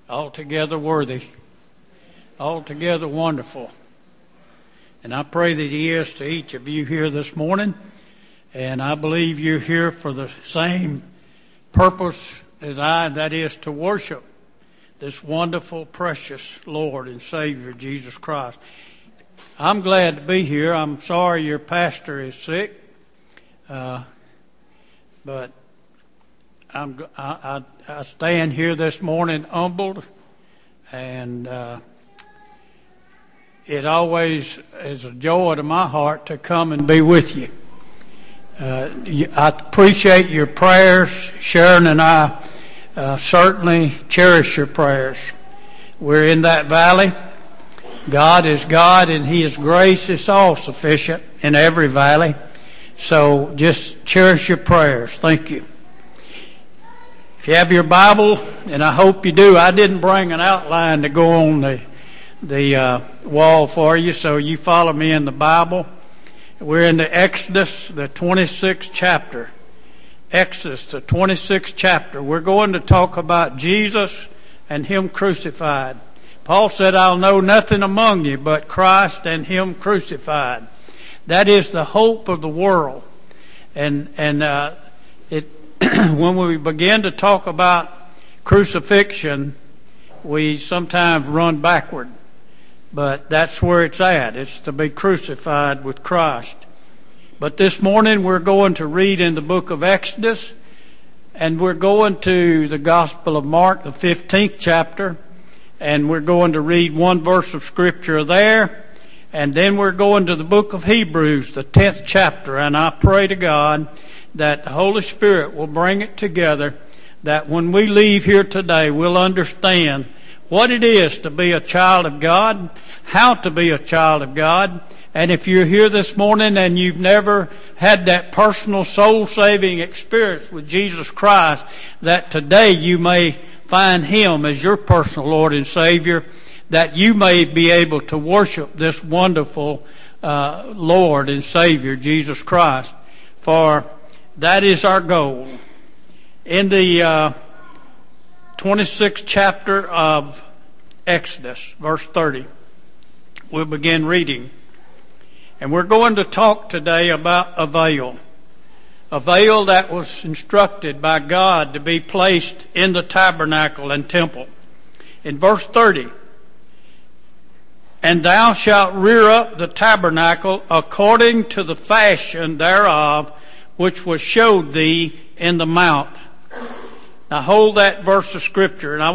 altogether worthy, altogether wonderful. And I pray that He is to each of you here this morning. And I believe you're here for the same purpose as I, and that is to worship this wonderful, precious Lord and Savior, Jesus Christ. I'm glad to be here. I'm sorry your pastor is sick, but I stand here this morning humbled, and it always is a joy to my heart to come and be with you. I appreciate your prayers. Sharon and I certainly cherish your prayers. We're in that valley. God is God, and His grace is all sufficient in every valley. So just cherish your prayers. Thank you. If you have your Bible, and I hope you do, I didn't bring an outline to go on the wall for you, so you follow me in the Bible. We're in the Exodus, the 26th chapter. Exodus, the 26th chapter. We're going to talk about Jesus and Him crucified. Paul said, I'll know nothing among you but Christ and Him crucified. That is the hope of the world. And when we begin to talk about crucifixion, we sometimes run backward. But that's where it's at. It's to be crucified with Christ. But this morning we're going to read in the book of Exodus, and we're going to the Gospel of Mark, the 15th chapter, and we're going to read one verse of Scripture there, and then we're going to the book of Hebrews, the 10th chapter, and I pray to God that the Holy Spirit will bring it together, that when we leave here today we'll understand what it is to be a child of God, how to be a child of God. And if you're here this morning and you've never had that personal soul-saving experience with Jesus Christ, that today you may find Him as your personal Lord and Savior, that you may be able to worship this wonderful Lord and Savior, Jesus Christ. For that is our goal. In the 26th chapter of Exodus, verse 30, we'll begin reading. And we're going to talk today about a veil that was instructed by God to be placed in the tabernacle and temple. In verse 30, and thou shalt rear up the tabernacle according to the fashion thereof, which was showed thee in the mount. Now hold that verse of Scripture, and I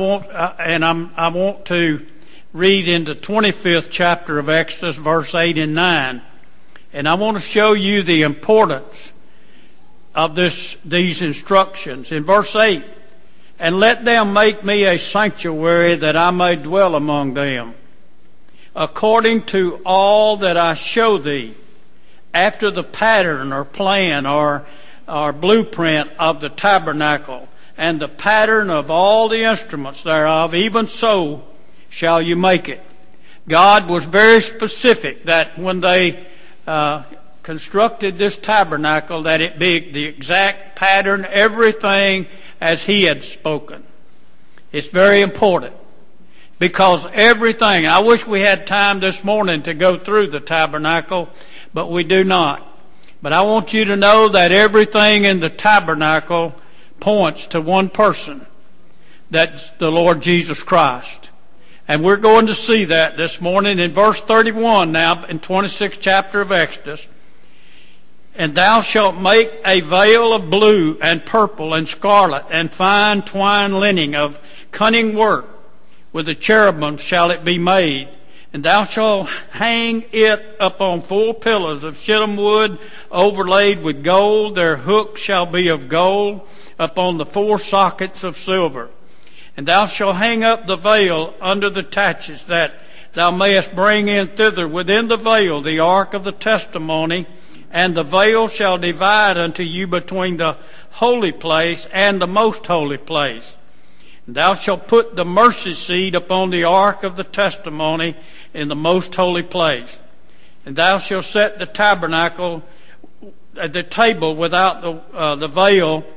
want to read into 25th chapter of Exodus, verse 8 and 9. And I want to show you the importance of these instructions. In verse 8, and let them make me a sanctuary that I may dwell among them, according to all that I show thee, after the pattern or plan or blueprint of the tabernacle, and the pattern of all the instruments thereof, even so shall you make it. God was very specific that when they constructed this tabernacle, that it be the exact pattern, everything as He had spoken. It's very important, because everything, I wish we had time this morning to go through the tabernacle, but we do not. But I want you to know that everything in the tabernacle points to one person. That's the Lord Jesus Christ. And we're going to see that this morning in verse 31 now, in 26th chapter of Exodus. And thou shalt make a veil of blue and purple and scarlet and fine twined linen of cunning work. With the cherubim shall it be made. And thou shalt hang it upon 4 pillars of shittim wood overlaid with gold. Their hooks shall be of gold upon the 4 sockets of silver. And thou shalt hang up the veil under the taches, that thou mayest bring in thither within the veil the ark of the testimony. And the veil shall divide unto you between the holy place and the most holy place. And thou shalt put the mercy seat upon the ark of the testimony in the most holy place. And thou shalt set the tabernacle, the table without the veil,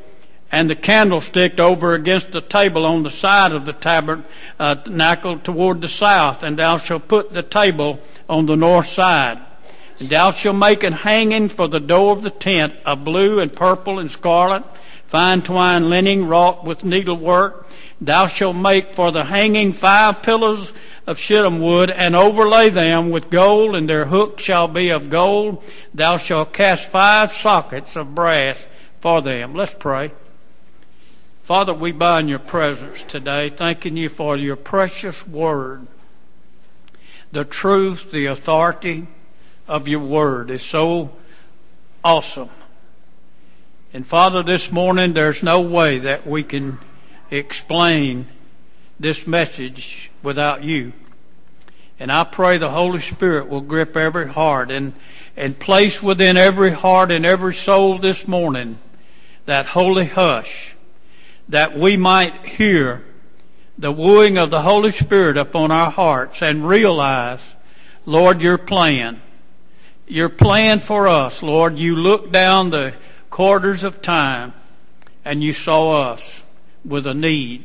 and the candlestick over against the table on the side of the tabernacle toward the south. And thou shalt put the table on the north side. And thou shalt make an hanging for the door of the tent of blue and purple and scarlet, fine twined linen wrought with needlework. Thou shalt make for the hanging 5 pillars of shittim wood, and overlay them with gold, and their hooks shall be of gold. Thou shalt cast 5 sockets of brass for them. Let's pray. Father, we bow in your presence today, thanking you for your precious word. The truth, the authority of your word is so awesome. And Father, this morning there's no way that we can explain this message without you. And I pray the Holy Spirit will grip every heart and place within every heart and every soul this morning that holy hush, that we might hear the wooing of the Holy Spirit upon our hearts and realize, Lord, your plan for us. Lord, you looked down the corridors of time and you saw us with a need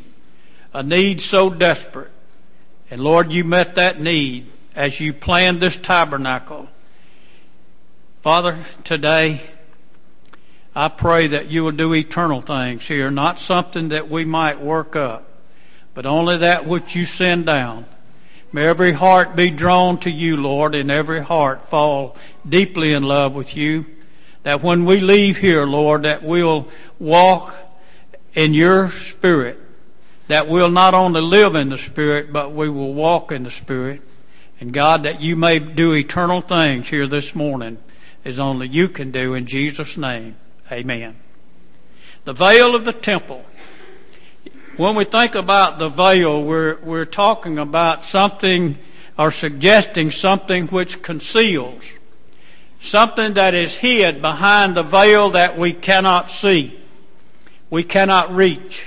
so desperate. And Lord, you met that need as you planned this tabernacle. Father, today I pray that you will do eternal things here, not something that we might work up, but only that which you send down. May every heart be drawn to you, Lord, and every heart fall deeply in love with you. That when we leave here, Lord, that we'll walk in your Spirit. That we'll not only live in the Spirit, but we will walk in the Spirit. And God, that you may do eternal things here this morning as only you can do, in Jesus' name. Amen. The veil of the temple. When we think about the veil, we're talking about something or suggesting something which conceals. Something that is hid behind the veil that we cannot see. We cannot reach.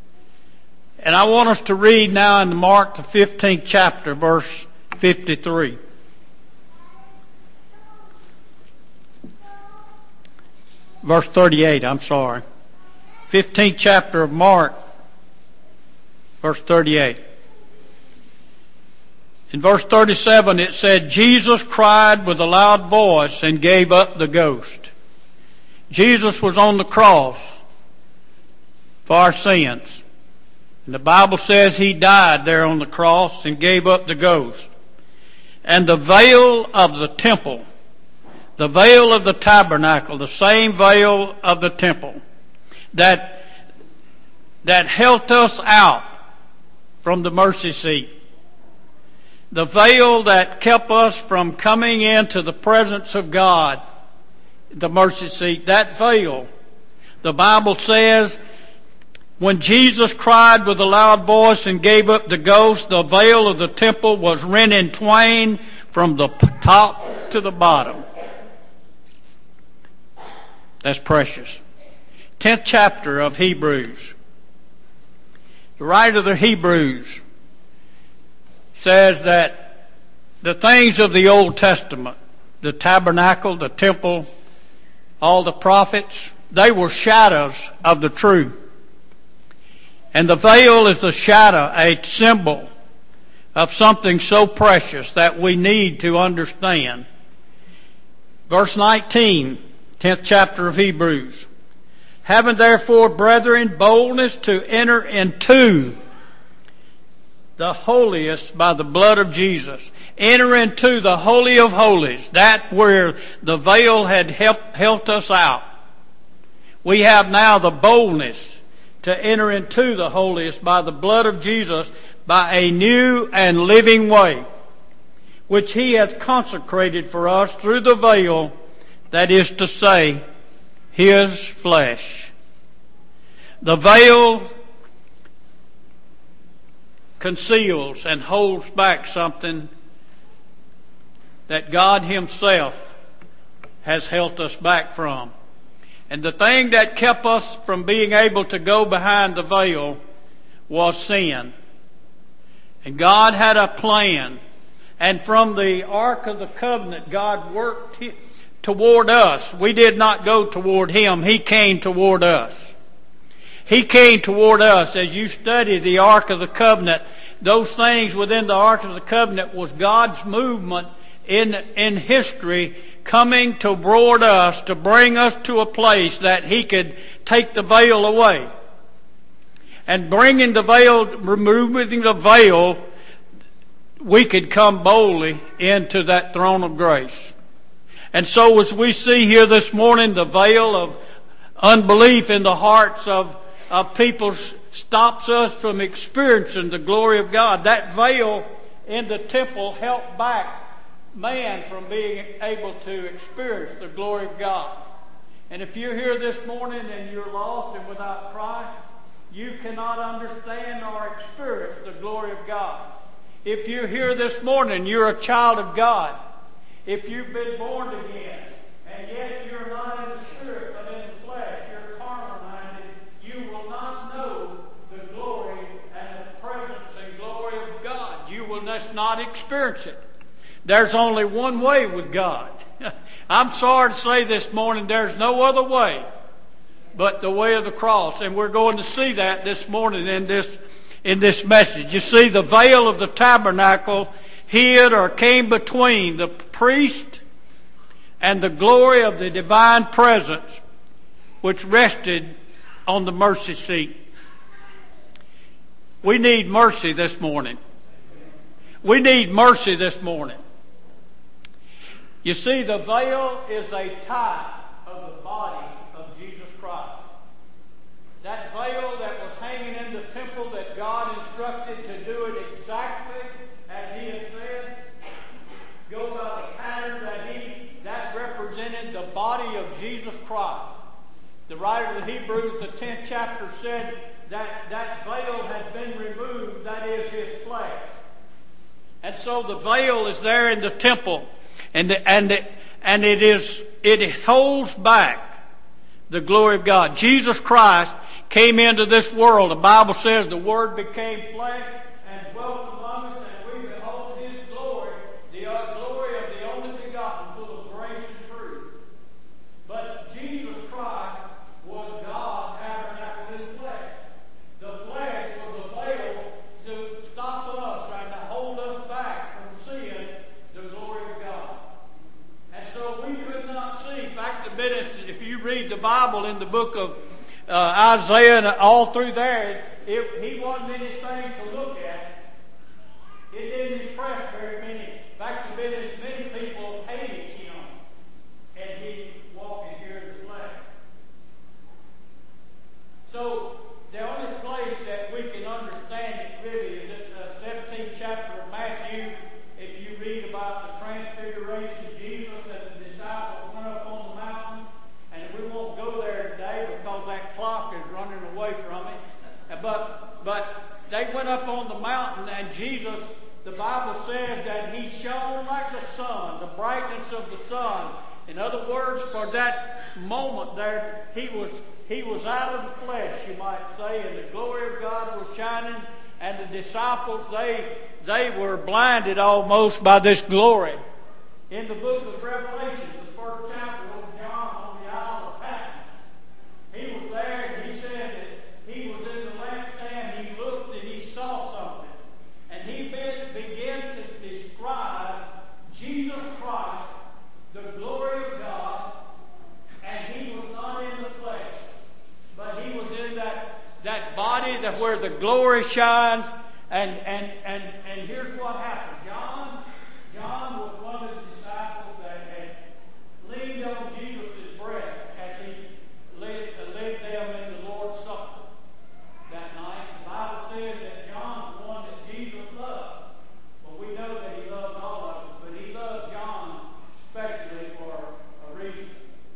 And I want us to read now in Mark the 15th chapter, verse 53. Verse 38, I'm sorry. 15th chapter of Mark, verse 38. In verse 37 it said, Jesus cried with a loud voice and gave up the ghost. Jesus was on the cross for our sins. And the Bible says he died there on the cross and gave up the ghost. And the veil of the temple, the veil of the tabernacle, the same veil of the temple that held us out from the mercy seat, the veil that kept us from coming into the presence of God, the mercy seat, that veil, the Bible says, when Jesus cried with a loud voice and gave up the ghost, the veil of the temple was rent in twain from the top to the bottom. That's precious. 10th chapter of Hebrews. The writer of the Hebrews says that the things of the Old Testament, the tabernacle, the temple, all the prophets, they were shadows of the truth. And the veil is a shadow, a symbol of something so precious that we need to understand. Verse 19, 10th chapter of Hebrews. Having therefore, brethren, boldness to enter into the holiest by the blood of Jesus. Enter into the Holy of Holies, that where the veil had held us out. We have now the boldness to enter into the holiest by the blood of Jesus, by a new and living way, which he hath consecrated for us through the veil, that is to say, his flesh. The veil conceals and holds back something that God himself has held us back from. And the thing that kept us from being able to go behind the veil was sin. And God had a plan. And from the Ark of the Covenant, God worked toward us. We did not go toward him. He came toward us. He came toward us. As you study the Ark of the Covenant, those things within the Ark of the Covenant was God's movement in history coming toward us to bring us to a place that He could take the veil away. And bringing the veil, removing the veil, we could come boldly into that throne of grace. And so as we see here this morning, the veil of unbelief in the hearts of people stops us from experiencing the glory of God. That veil in the temple held back man from being able to experience the glory of God. And if you're here this morning and you're lost and without Christ, you cannot understand or experience the glory of God. If you're here this morning, you're a child of God. If you've been born again, and yet you're not in the spirit but in the flesh, you're carnal-minded, you will not know the glory and the presence and glory of God. You will just not experience it. There's only one way with God. I'm sorry to say this morning, there's no other way but the way of the cross. And we're going to see that this morning in this message. You see, the veil of the tabernacle hid or came between the priest and the glory of the divine presence which rested on the mercy seat. We need mercy this morning. We need mercy this morning. You see, the veil is a type of the body of Jesus Christ. That veil that was hanging in the temple that God instructed to do it exactly as He had said, go by the pattern that represented the body of Jesus Christ. The writer of Hebrews, the 10th chapter, said that veil has been removed, that is His flesh. And so the veil is there in the temple, and it holds back the glory of God. Jesus Christ came into this world. The Bible says the Word became flesh and dwelt among us, and we behold His glory, the glory of the only begotten, full of grace and truth. But Jesus Christ was God tabernacled in flesh. The flesh was a veil to stop us and to hold us back from seeing the glory of God. And so we could not see. In fact, if you read the Bible in the book of Isaiah and all through there, he wasn't anything to look at. It didn't impress very many. In fact, many people hated Him, and He walking here in the flesh. So the only place that we can understand it really is in the 17th chapter of Matthew. If you read about the transfiguration of Jesus and the disciples went up on the mountain, and we won't go there today because that clock is running away from it. But they went up on the mountain, and Jesus, the Bible says that He shone like the sun, the brightness of the sun. In other words, for that moment there, He was out of the flesh, you might say, and the glory of God was shining, and the disciples, they were blinded almost by this glory. In the book of Revelation, the first chapter of John on the Isle of Patmos, he was there, and he said that he was in the lampstand, he looked and he saw something. And he began to describe Jesus Christ, the glory of God, and He was not in the flesh, but He was in that body where the glory shines. And here's what happened. John was one of the disciples that had leaned on Jesus' breast as He led them in the Lord's Supper that night. The Bible says that John was one that Jesus loved. Well, we know that He loves all of us, but He loved John especially for a reason.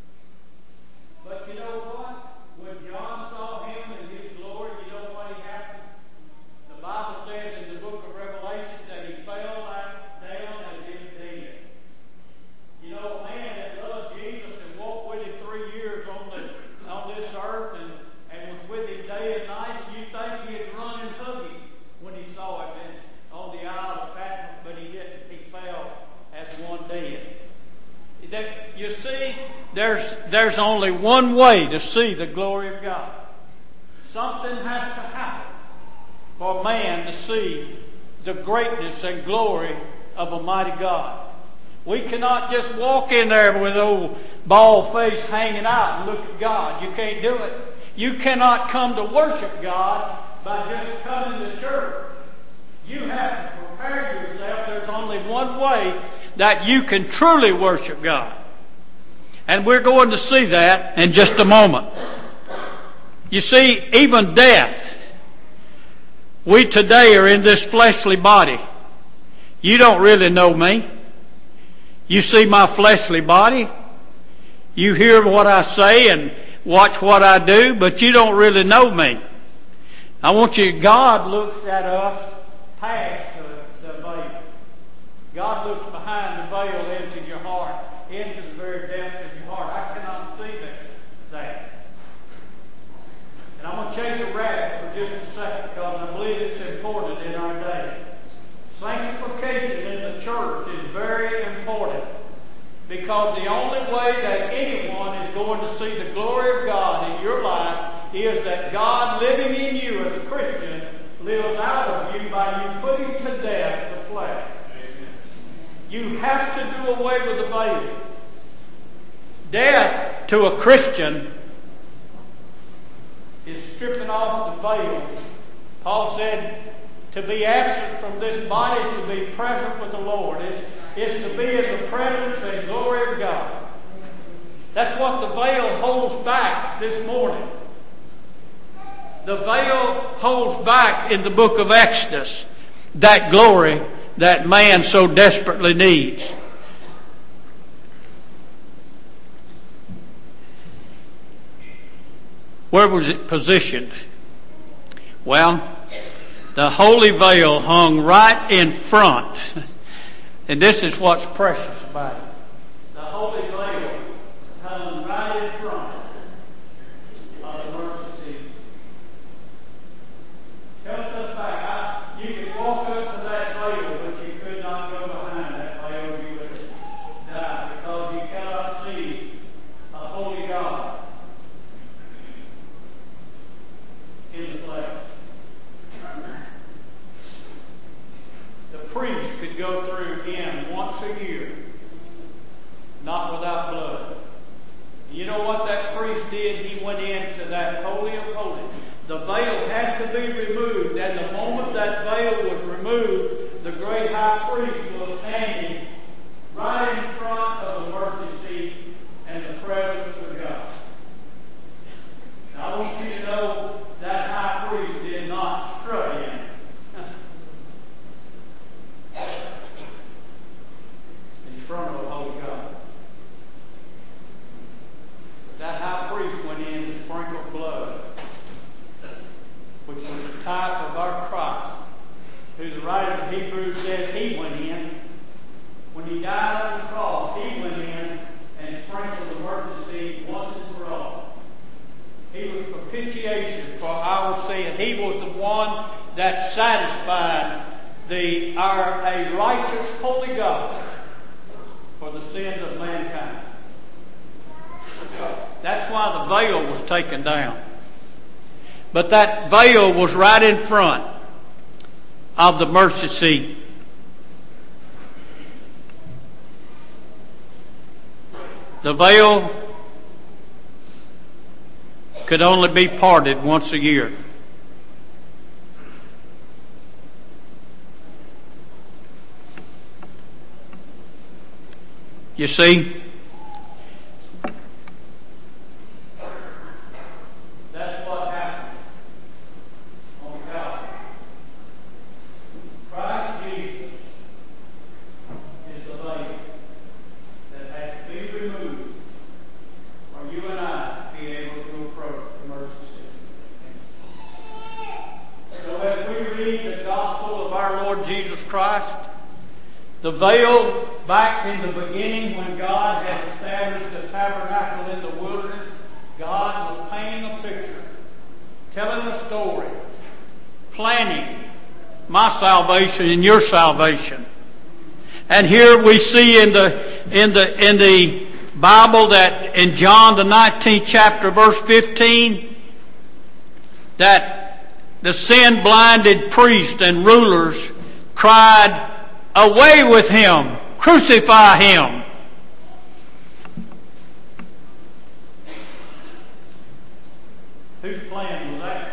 But you know what? When John saw Him in His glory, you know what happened? The Bible says in the book of Revelation that he fell down as if dead. You know, a man that loved Jesus and walked with Him 3 years on this earth and was with Him day and night, you'd think he'd run and hug Him when he saw Him on the Isle of Patmos, but he didn't. He fell as one dead. You see, there's only one way to see the glory of God. Some Something has to happen for man to see the greatness and glory of a mighty God. We cannot just walk in there with old bald face hanging out and look at God. You can't do it. You cannot come to worship God by just coming to church. You have to prepare yourself. There's only one way that you can truly worship God. And we're going to see that in just a moment. You see, even death, we today are in this fleshly body. You don't really know me. You see my fleshly body. You hear what I say and watch what I do, but you don't really know me. I want you, God looks at us past the veil. God looks behind the veil into your heart, into the very depths of your heart. I cannot see that. And I'm going to chase a rabbit for just a second because I believe it's important in our day. Sanctification in the church is very important because the only way that anyone is going to see the glory of God in your life is that God living in you as a Christian lives out of you by you putting to death the flesh. You have to do away with the veil. Death to a Christian is stripping off the veil. Paul said, to be absent from this body is to be present with the Lord. It's to be in the presence and glory of God. That's what the veil holds back this morning. The veil holds back in the book of Exodus that glory that man so desperately needs. Where was it positioned? Well, the holy veil hung right in front. And this is what's precious about it. The holy veil hung right in front of the mercy seat. Help us back. You could walk up to that veil, but you could not go behind that veil. You would die because you cannot see a holy God in the flesh. The priest could go through him once a year, not without blood. You know what that priest did? He went into that Holy of Holies. The veil had to be removed, and the moment that veil was removed, the great high priest was standing right in front of the mercy seat and the presence of God. Now, I want you to know that high priest did not strut in. In front of a holy God. That high priest went in and sprinkled blood, which was a type of our Christ, who the writer of Hebrews says he went in. When he died on the cross, he went in and sprinkled the mercy seat once and for all. He was propitiation for our sin. He was the one that satisfied a righteous, holy God for the sins of mankind. That's why the veil was taken down. But that veil was right in front of the mercy seat. The veil could only be parted once a year. You see, that's what happened on Calvary. Christ Jesus is the veil that had to be removed for you and I to be able to approach the mercy seat. So as we read the gospel of our Lord Jesus Christ, the veil back in the beginning when God had established the tabernacle in the wilderness, God was painting a picture, telling a story, planning my salvation and your salvation. And here we see in the Bible that in John the 19th chapter verse 15 that the sin-blinded priests and rulers cried, "Away with him! Crucify him!" Whose plan was that?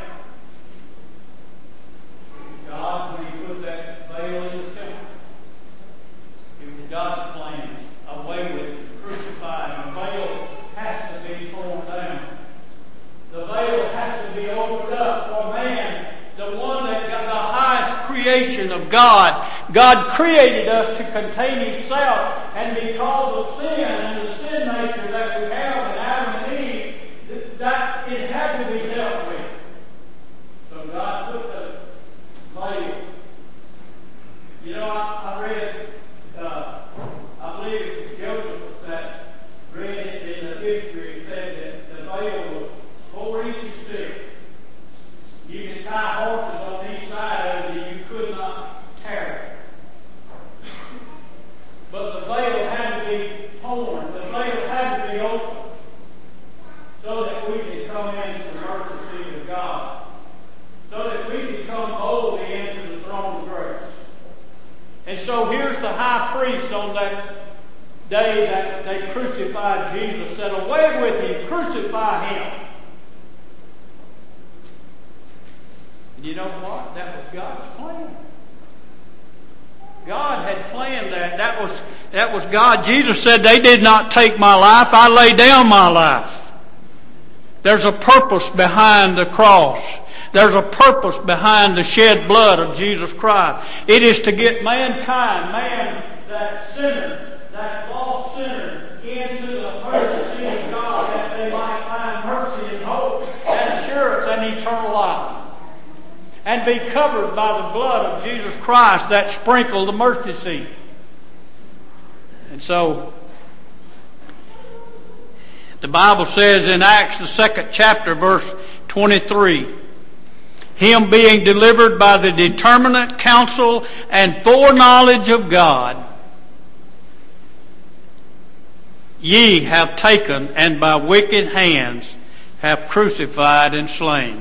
God, when he put that veil in the temple. It was God's plan. Away with him, crucify him. The veil has to be torn down. The veil has to be opened up for man, the one that got the highest creation of God. God created us to contain himself, and because of sin and the sin nature that we have in Adam and Eve, that it had to be dealt with. So God put the veil. You know, I read, I believe it was Joseph that read it in the history. It said that the veil was 4 inches thick. You could tie horses on each side of it and you could not tear it. But the veil had to be torn. The veil had to be opened so that we could come into the mercy seat of God. So that we could come boldly into the throne of grace. And so here's the high priest on that day that they crucified Jesus, said, "Away with him, crucify him." And you know what? That was God's plan. God had planned that. That was God. Jesus said, "They did not take my life. I lay down my life." There's a purpose behind the cross. There's a purpose behind the shed blood of Jesus Christ. It is to get mankind, that sinner, that lost sinner, into the mercy seat of God, that they might find mercy and hope and assurance and eternal life. And be covered by the blood of Jesus Christ that sprinkled the mercy seat. And so, the Bible says in Acts, the 2nd chapter, verse 23, "Him being delivered by the determinate counsel and foreknowledge of God, ye have taken, and by wicked hands have crucified and slain."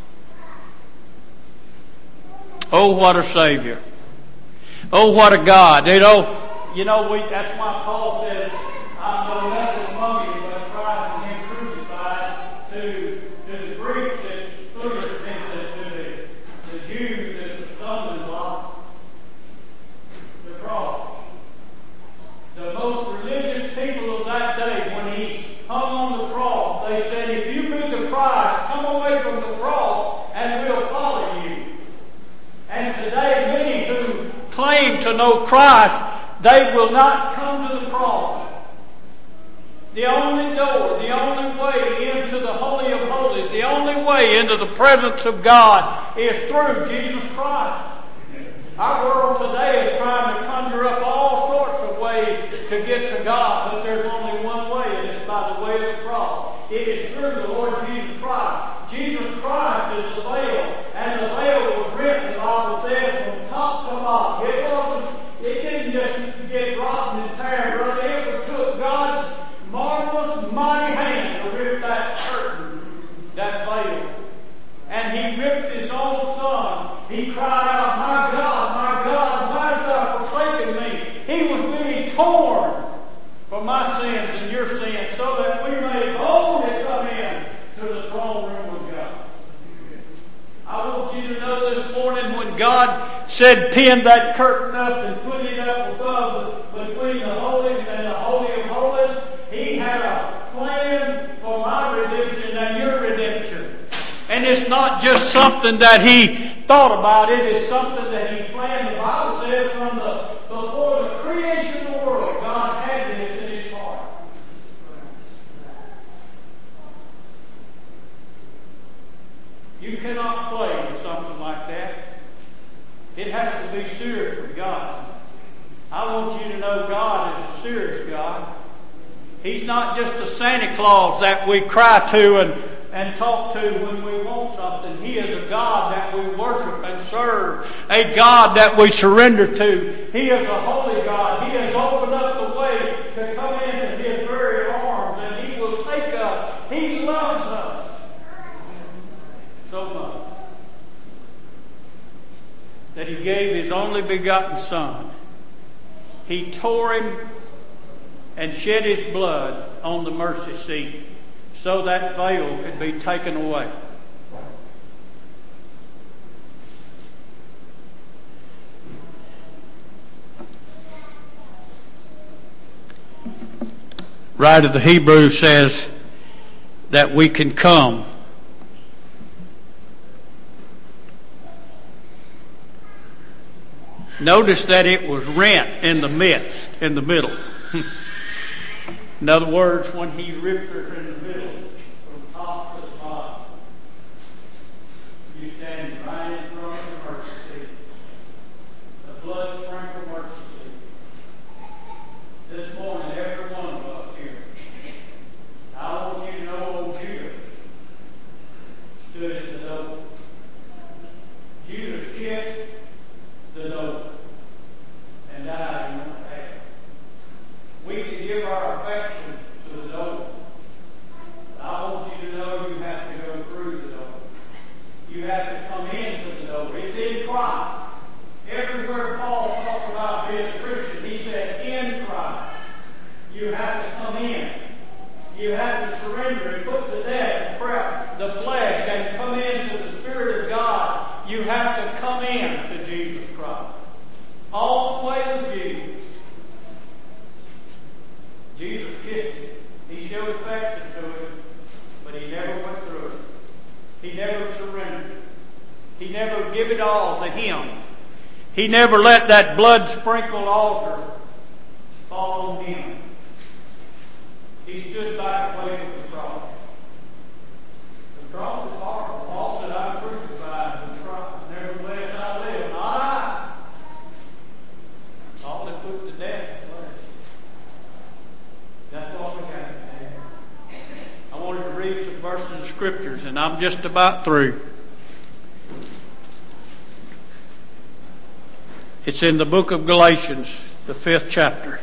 Oh, what a Savior. Oh, what a God. You know, that's why Paul says, "I know nothing among you but Christ and him crucified." To the Greeks, it's foolishness, to the Jews, it's a stumbling block. The cross. The most religious people of that day, when he hung on the cross, they said, "If you be the Christ, come away from the cross and we'll follow you." And today, many who claim to know Christ, they will not come to the cross. The only door, the only way into the Holy of Holies, the only way into the presence of God is through Jesus Christ. Our world today is trying to conjure up all sorts of ways to get to God, but there's only one way, and it's by the way of the cross. It is through the Lord Jesus Christ. Jesus Christ is the veil, and the veil was rent, the Bible says, from top to bottom. It didn't just get rotten and tear, brother. It took God's marvelous, mighty hand to rip that curtain, that veil. And he ripped his own son. He cried out, my God, why hast thou forsaken me?" He was being torn for my sins and your sins, so that we may boldly come in to the throne room of God. I want you to know this morning, when God said pin that curtain up and put it up above between the holies and the Holy of Holies, he had a plan for my redemption and your redemption. And it's not just something that he thought about. It is something that he planned. The Bible says from before the creation of the world, God had this in his heart. You cannot play with something like that. It has to be serious with God. I want you to know God is a serious God. He's not just a Santa Claus that we cry to and talk to when we want something. He is a God that we worship and serve, a God that we surrender to. He is a holy God. He has opened up the way to come into his very arms, and he will take us. He loves us so much. that he gave his only begotten Son. He tore him and shed his blood on the mercy seat so that veil could be taken away. Writer of the Hebrews says that we can come. Notice that it was rent in the midst, in the middle. In other words, when he ripped her in the middle, from top to the bottom, you stand right in front of the mercy seat, the blood sprinkled mercy seat. This morning, every one of us here, I want you to know old Judas stood at the door. Judas kissed the door and died in the path. We can give our affection to the door. But I want you to know you have to go through the door. You have to come into the door. It's in Christ. Everywhere Paul talked about being a Christian, he said, in Christ. You have to come in. You have to surrender and put to death the flesh and come into the Spirit of God. You have to come in to Jesus Christ. All the way with Jesus. Jesus kissed him. He showed affection to him, but he never went through it. He never surrendered. He never gave it all to him. He never let that blood-sprinkled altar fall on him. He stood back away from the cross. The cross is horrible. Paul said, I'm crucified with Christ. Nevertheless I live, not I. All that put to death is flesh. That's what we got today. I wanted to read some verses of scriptures, and I'm just about through. It's in the book of Galatians, the 5th chapter.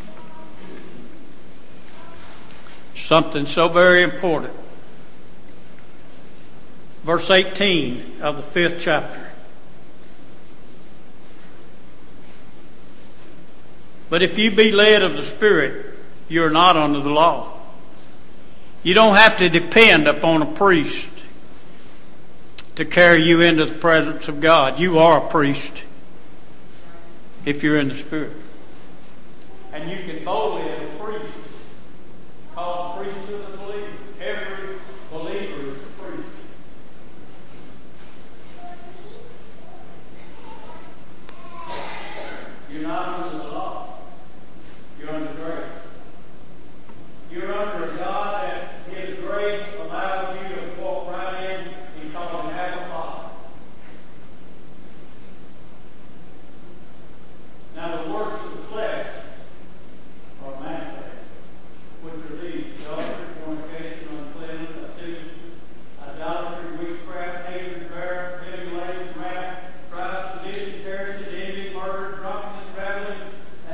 Something so very important. Verse 18 of the 5th chapter. But if you be led of the Spirit, you're not under the law. You don't have to depend upon a priest to carry you into the presence of God. You are a priest if you're in the Spirit. And you can boldly, as a priest, call the priesthood of the believers. Every believer is a priest. You're not under the law. You're under grace. You're under a God that His grace allows you to walk right in and call Him Abba Father. Now the works of the flesh are manifest, which are these: adultery, fornication, uncleanness, lasciviousness, idolatry, witchcraft, hatred, variance, emulation, wrath, strife, sedition, heresy, envy, murder, drunkenness, revelling,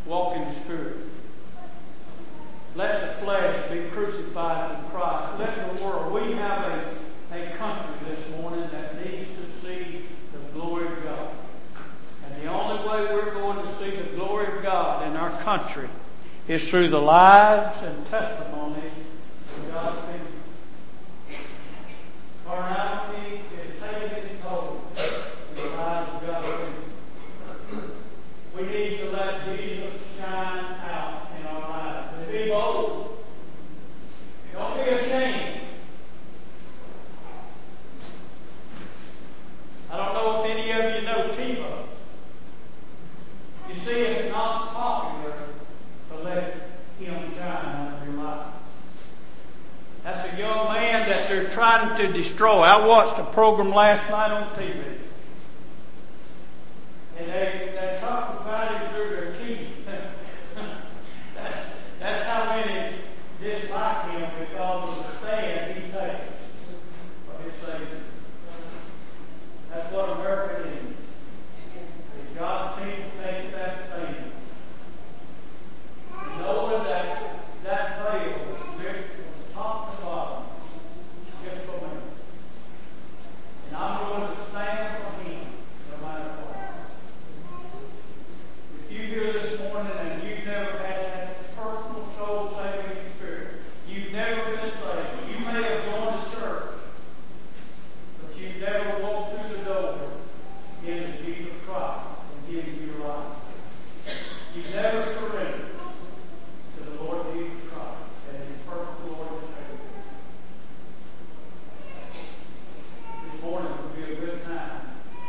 walk in the Spirit. Let the flesh be crucified with Christ. Let the world. We have a country this morning that needs to see the glory of God. And the only way we're going to see the glory of God in our country is through the lives and testimonies of God's people. Carnality is taking its toll in the lives of God's people. We need to let Jesus shine out in our lives. And be bold. Don't be ashamed. I don't know if any of you know TiVo. You see, it's not popular to let him shine out of your life. That's a young man that they're trying to destroy. I watched a program last night on TV. And they talk about him through their teeth. that's how many dislike him because of the stand he takes for his Savior. That's what America is. It's God's people taking that stand. Knowing that veil was ripped from top to bottom just for me. And I'm going to stand for him no matter what. If you hear this morning and you've never had that personal soul-saving experience, you've never been saved, you may have gone to church, but you've never walked through the door into Jesus Christ and given your life. You've never surrendered to the Lord Jesus Christ as your personal Lord and Savior. This morning will be a good time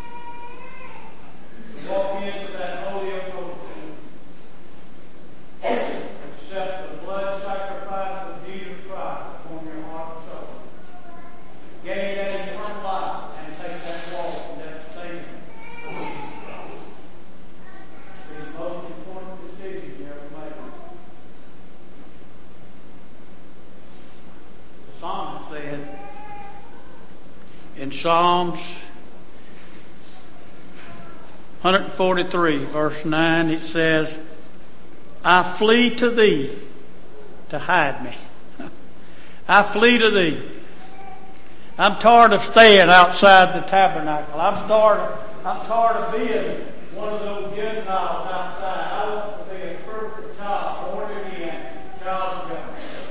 to walk into that holy of holies. Accept the blood sacrifice of Jesus Christ upon your heart and soul. Gain that eternal life and take that walk and that stand for Jesus Christ. It's the most important decision you ever make. The psalmist said in Psalms 143, verse 9, it says, I flee to thee to hide me. I flee to thee. I'm tired of staying outside the tabernacle. I'm tired of being one of those Gentiles outside. I want to be a perfect child, born again, child of God.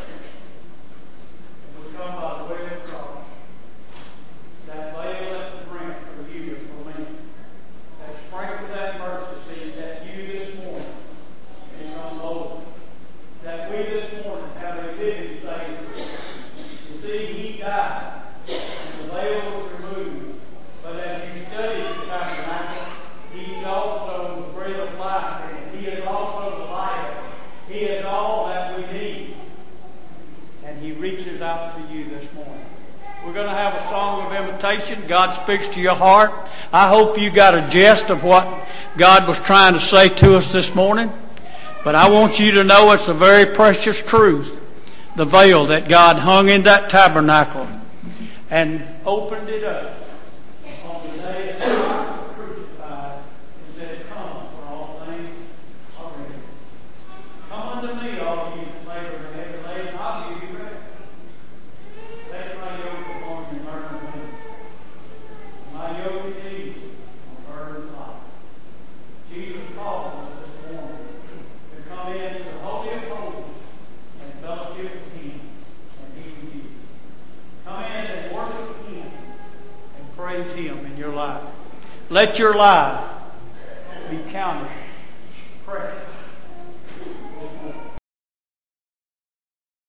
And we come by the way of the cross. That veil at the brink for you and for me. That sprinkle that mercy seed that you this morning become Lord. That we this morning have a living Savior. You see, he died. And the veil was removed. But as you study the tabernacle, he's also the bread of life. And he is also the light. He is all that we need. And he reaches out to you this morning. We're going to have a song of invitation. God speaks to your heart. I hope you got a gist of what God was trying to say to us this morning. But I want you to know it's a very precious truth. The veil that God hung in that tabernacle and opened it up on the day that Christ was crucified and said, come, for all things are ready. Come unto me, all you labor and heavy laden, I'll give you rest. Take my yoke upon you and learn of me. My yoke is easy and my burden is light. Jesus called us this morning to come into the Holy of Holies and fellowship with him and he with you. Come in and worship him and praise him in your life. Let your life be counted